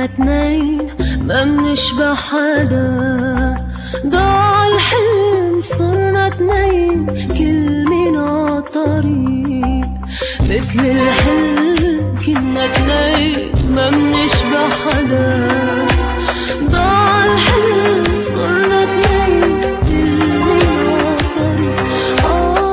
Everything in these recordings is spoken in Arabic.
كنا اتنين ما بنشبه حدا، ضاع الحلم صرنا اتنين كل منا طريق. مثل الحلم كنا اتنين ما بنشبه حدا، ضاع الحلم صرنا اتنين كل منا طريق.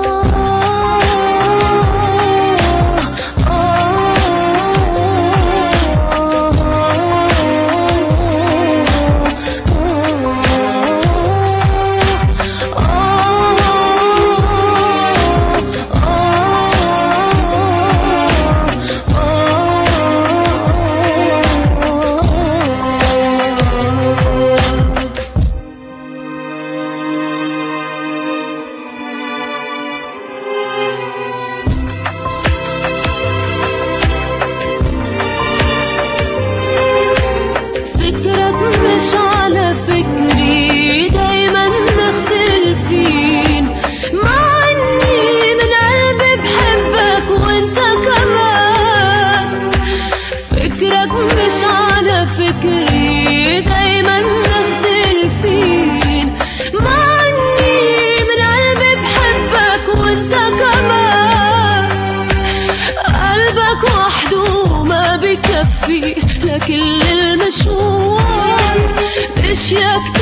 مش على فكري دايما مختلفين، مع اني من قلبي بحبك وانت كمان. فكرك مش على فكري دايما مختلفين، مع اني من قلبي بحبك وانت كمان. قلبك وحده ما بكفي لكل المشوار، اشياء